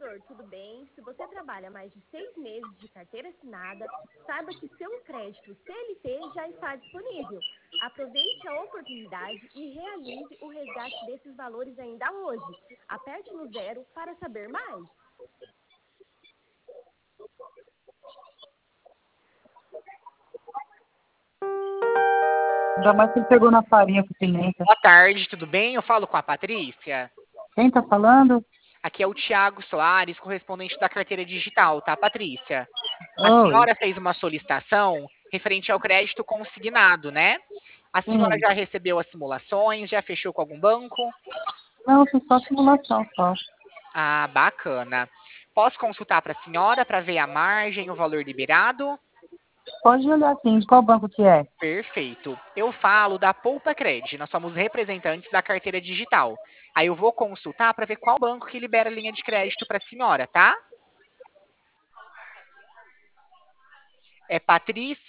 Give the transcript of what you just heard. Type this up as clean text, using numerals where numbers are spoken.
doutor, tudo bem? Se você trabalha mais de 6 meses de carteira assinada, saiba que seu crédito CLT já está disponível. Aproveite a oportunidade e realize o resgate desses valores ainda hoje. Aperte no 0 para saber mais. Ainda mais que ele pegou na farinha com pimenta. Boa tarde, tudo bem? Eu falo com a Patrícia. Quem tá falando? Aqui é o Tiago Soares, correspondente da carteira digital, tá, Patrícia? A Oi. senhora fez uma solicitação referente ao crédito consignado, né? A senhora Sim. já recebeu as simulações, já fechou com algum banco? Não, fiz só simulação só. Ah, bacana. Posso consultar para a senhora para ver a margem, o valor liberado? Pode olhar sim. De qual banco que é? Perfeito. Eu falo da Poupa Cred. Nós somos representantes da carteira digital. Aí eu vou consultar para ver qual banco que libera a linha de crédito para a senhora, tá? É Patrícia